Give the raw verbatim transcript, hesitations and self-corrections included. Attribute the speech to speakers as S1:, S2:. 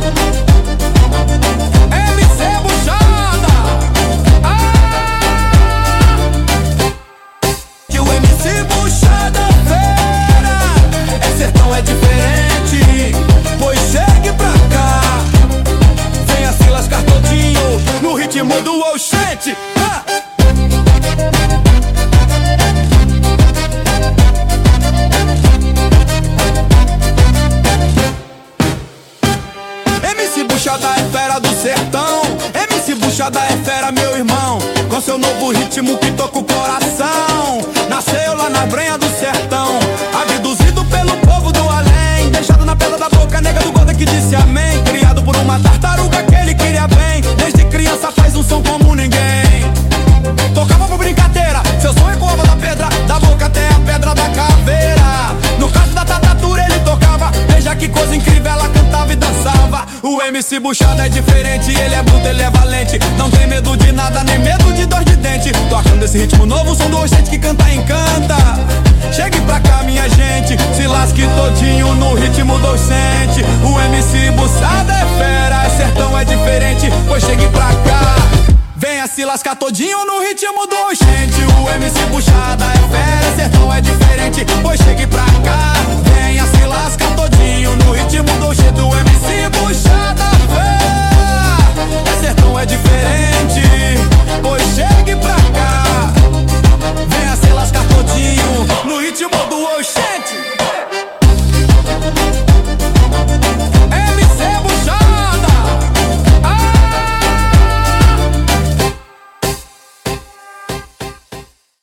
S1: M C Buchada. Ah, que o M C Buchada é fera. É sertão, é diferente. Pois chegue pra cá. Venha se lascar todinho no ritmo do oxente. Ah. M C Buchada é fera do sertão. M C Buchada é fera, meu irmão. Com seu novo ritmo que toca o coração. Nasceu lá na brenha do sertão, abduzido pelo povo do além, deixado na pedra da boca nega do gorda que disse amém. Criado por uma tartaruga que ele queria bem. Desde criança faz um som como ninguém. Tocava por brincadeira, seu som ecoava da pedra, da boca até a pedra da caveira. No caso da tatatura ele tocava. Veja que coisa incrível, ela cantava e dançava. O M C Buchada é diferente, ele é bruto, ele é valente. Não tem medo de nada, nem medo de dor de dente. Tocando esse ritmo novo, o som do oxente que canta e encanta. Chegue pra cá, minha gente, se lasque todinho no ritmo do oxente. O M C Buchada é fera, é sertão, é diferente. Pois chegue pra cá. Venha se lascar todinho no ritmo do oxente. O M C Buchada é fera, é sertão, é diferente. Pois chegue pra cá.